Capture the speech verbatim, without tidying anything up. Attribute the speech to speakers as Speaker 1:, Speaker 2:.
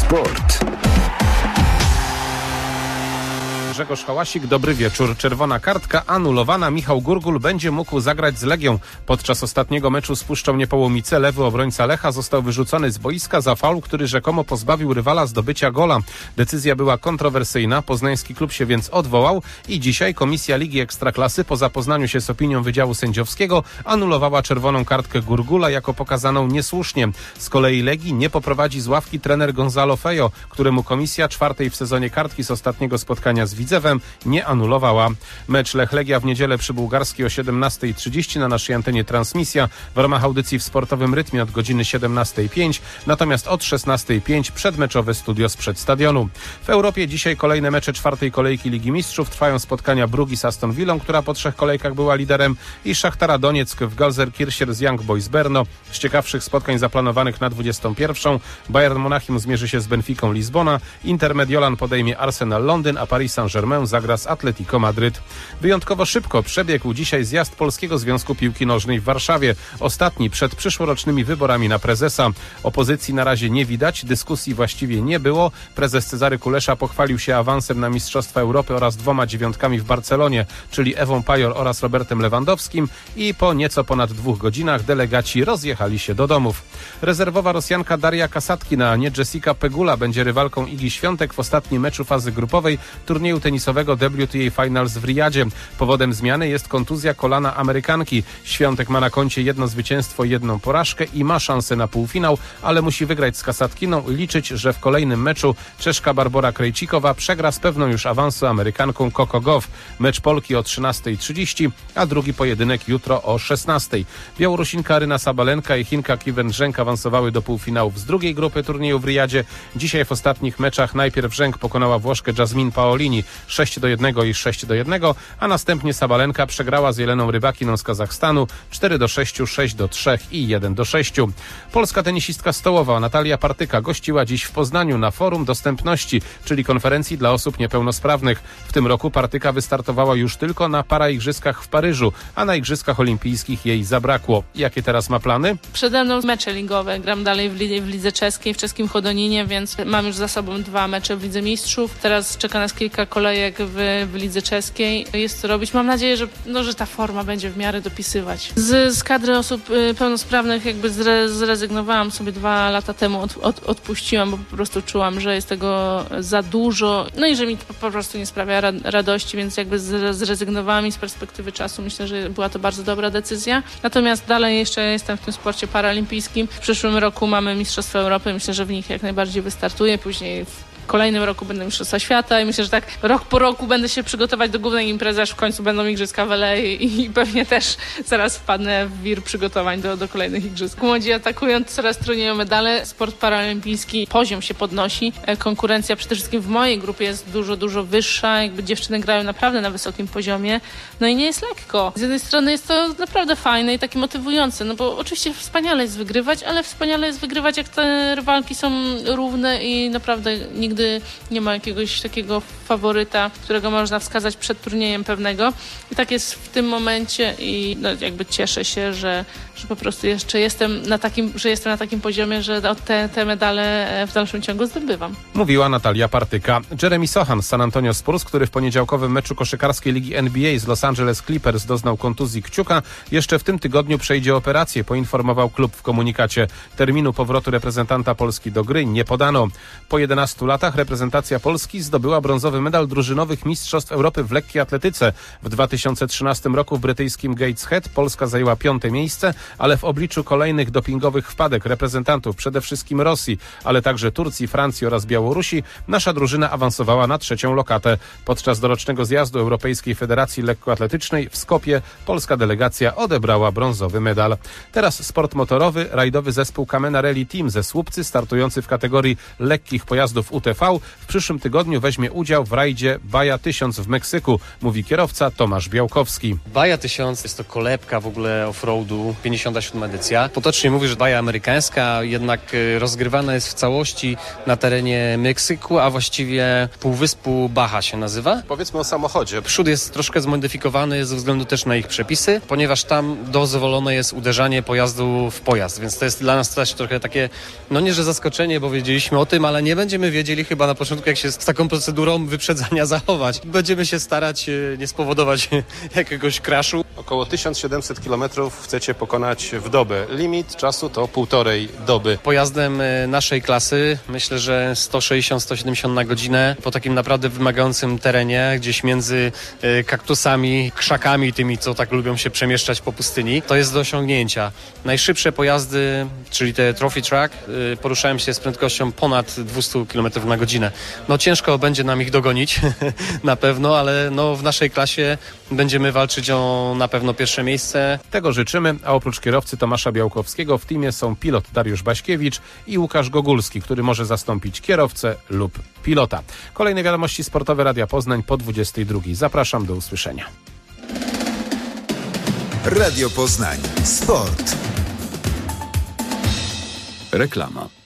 Speaker 1: Sport.
Speaker 2: Grzegorz Hałasik, dobry wieczór. Czerwona kartka anulowana. Michał Gurgul będzie mógł zagrać z Legią. Podczas ostatniego meczu z Puszczą Niepołomice lewy obrońca Lecha został wyrzucony z boiska za faul, który rzekomo pozbawił rywala zdobycia gola. Decyzja była kontrowersyjna, poznański klub się więc odwołał i dzisiaj Komisja Ligi Ekstraklasy po zapoznaniu się z opinią Wydziału Sędziowskiego anulowała czerwoną kartkę Gurgula jako pokazaną niesłusznie. Z kolei Legii nie poprowadzi z ławki trener Gonzalo Fejo, któremu komisja czwartej w sezonie kartki z ostatniego spotkania z Widzewem nie anulowała. Mecz Lech-Legia w niedzielę przy Bułgarskiej o siedemnasta trzydzieści, na naszej antenie transmisja w ramach audycji w sportowym rytmie od godziny siedemnasta pięć, natomiast od szesnasta pięć przedmeczowe studio sprzed stadionu. W Europie dzisiaj kolejne mecze czwartej kolejki Ligi Mistrzów. Trwają spotkania Brugi z Aston Villą, która po trzech kolejkach była liderem, i Szachtara Donieck w Gelsenkirchen z Young Boys Brno. Z ciekawszych spotkań zaplanowanych na dwudziestą pierwszą Bayern Monachium zmierzy się z Benficą Lizbona, Inter Mediolan podejmie Arsenal Londyn, a Paris Saint-Germain zagra z Atletico Madryt. Wyjątkowo szybko przebiegł dzisiaj zjazd Polskiego Związku Piłki Nożnej w Warszawie. Ostatni przed przyszłorocznymi wyborami na prezesa. Opozycji na razie nie widać, dyskusji właściwie nie było. Prezes Cezary Kulesza pochwalił się awansem na Mistrzostwa Europy oraz dwoma dziewiątkami w Barcelonie, czyli Ewą Pajor oraz Robertem Lewandowskim, i po nieco ponad dwóch godzinach delegaci rozjechali się do domów. Rezerwowa Rosjanka Daria Kasatkina, a nie Jessica Pegula, będzie rywalką Igi Świątek w ostatnim meczu fazy grupowej turnieju tenisowego W T A Finals w Riyadzie. Powodem zmiany jest kontuzja kolana Amerykanki. Świątek ma na koncie jedno zwycięstwo i jedną porażkę i ma szansę na półfinał, ale musi wygrać z Kasatkiną i liczyć, że w kolejnym meczu Czeszka Barbora Krejcikowa przegra z pewną już awansu Amerykanką Coco Gauff. Mecz Polki o trzynasta trzydzieści, a drugi pojedynek jutro o szesnasta. Białorusinka Aryna Sabalenka i Chinka Kiwen Zheng awansowały do półfinałów z drugiej grupy turnieju w Riyadzie. Dzisiaj w ostatnich meczach najpierw Zheng pokonała Włoszkę Jasmine Paolini sześć do jednego i sześć do jednego, a następnie Sabalenka przegrała z Jeleną Rybakiną z Kazachstanu cztery do sześciu, sześć do trzech i jeden do sześciu. Polska tenisistka stołowa Natalia Partyka gościła dziś w Poznaniu na Forum Dostępności, czyli konferencji dla osób niepełnosprawnych. W tym roku Partyka wystartowała już tylko na paraigrzyskach w Paryżu, a na Igrzyskach Olimpijskich jej zabrakło. Jakie teraz ma plany?
Speaker 3: Przede mną mecze ligowe. Gram dalej w, li- w lidze czeskiej, w czeskim Chodoninie, więc mam już za sobą dwa mecze w Lidze Mistrzów. Teraz czeka nas kilka kolejek w, w lidze czeskiej. Jest co robić. Mam nadzieję, że, no, że ta forma będzie w miarę dopisywać. Z, z kadry osób y, pełnosprawnych jakby zre, zrezygnowałam sobie dwa lata temu, od, od, odpuściłam, bo po prostu czułam, że jest tego za dużo, no i że mi to po prostu nie sprawia ra, radości, więc jakby zrezygnowałam i z perspektywy czasu myślę, że była to bardzo dobra decyzja. Natomiast dalej jeszcze jestem w tym sporcie paraolimpijskim. W przyszłym roku mamy Mistrzostwa Europy, myślę, że w nich jak najbardziej wystartuję. Później w W kolejnym roku będą Mistrzostwa Świata i myślę, że tak rok po roku będę się przygotować do głównej imprezy, aż w końcu będą Igrzyska w L A i, i pewnie też zaraz wpadnę w wir przygotowań do, do kolejnych Igrzysk. Młodzi atakują, coraz trudniej o medale. Sport paraolimpijski, poziom się podnosi. Konkurencja przede wszystkim w mojej grupie jest dużo, dużo wyższa. Jakby dziewczyny grają naprawdę na wysokim poziomie. No i nie jest lekko. Z jednej strony jest to naprawdę fajne i takie motywujące, no bo oczywiście wspaniale jest wygrywać, ale wspaniale jest wygrywać, jak te rywalki są równe i naprawdę nigdy nie ma jakiegoś takiego faworyta, którego można wskazać przed turniejem pewnego. I tak jest w tym momencie i no, jakby cieszę się, że, że po prostu jeszcze jestem na takim, że jestem na takim poziomie, że te, te medale w dalszym ciągu zdobywam.
Speaker 2: Mówiła Natalia Partyka. Jeremy Sohan z San Antonio Spurs, który w poniedziałkowym meczu koszykarskiej Ligi N B A z Los Angeles Clippers doznał kontuzji kciuka, jeszcze w tym tygodniu przejdzie operację, poinformował klub w komunikacie. Terminu powrotu reprezentanta Polski do gry nie podano. Po jedenastu latach reprezentacja Polski zdobyła brązowy medal drużynowych Mistrzostw Europy w lekkiej atletyce. W dwa tysiące trzynastym roku w brytyjskim Gateshead Polska zajęła piąte miejsce, ale w obliczu kolejnych dopingowych wpadek reprezentantów przede wszystkim Rosji, ale także Turcji, Francji oraz Białorusi, nasza drużyna awansowała na trzecią lokatę. Podczas dorocznego zjazdu Europejskiej Federacji Lekkoatletycznej w Skopie polska delegacja odebrała brązowy medal. Teraz sport motorowy. Rajdowy zespół Kamena Rally Team ze Słupcy, startujący w kategorii lekkich pojazdów U T V w przyszłym tygodniu weźmie udział w rajdzie Baja tysiąc w Meksyku, mówi kierowca Tomasz Białkowski.
Speaker 1: Baja tysiąc jest to kolebka w ogóle offroadu, pięćdziesiąta siódma edycja. Potocznie mówi, że baja amerykańska, jednak rozgrywana jest w całości na terenie Meksyku, a właściwie półwyspu Baja się nazywa.
Speaker 2: Powiedzmy o samochodzie.
Speaker 1: Przód jest troszkę zmodyfikowany ze względu też na ich przepisy, ponieważ tam dozwolone jest uderzanie pojazdu w pojazd, więc to jest dla nas też trochę takie, no nie, że zaskoczenie, bo wiedzieliśmy o tym, ale nie będziemy wiedzieli chyba na początku, jak się z taką procedurą wyprzedzania zachować. Będziemy się starać nie spowodować jakiegoś crashu.
Speaker 2: Około tysiąc siedemset kilometrów chcecie pokonać w dobę. Limit czasu to półtorej doby.
Speaker 1: Pojazdem naszej klasy myślę, że sto sześćdziesiąt do stu siedemdziesięciu na godzinę po takim naprawdę wymagającym terenie, gdzieś między kaktusami, krzakami, tymi, co tak lubią się przemieszczać po pustyni. To jest do osiągnięcia. Najszybsze pojazdy, czyli te Trophy Truck, poruszają się z prędkością ponad dwieście kilometrów na godzinę. No ciężko będzie nam ich dogonić, na pewno, ale no w naszej klasie będziemy walczyć o na pewno pierwsze miejsce.
Speaker 2: Tego życzymy, a oprócz kierowcy Tomasza Białkowskiego w teamie są pilot Dariusz Baśkiewicz i Łukasz Gogulski, który może zastąpić kierowcę lub pilota. Kolejne wiadomości sportowe Radia Poznań po dwudziestej drugiej. Zapraszam, do usłyszenia.
Speaker 4: Radio Poznań. Sport.
Speaker 5: Reklama.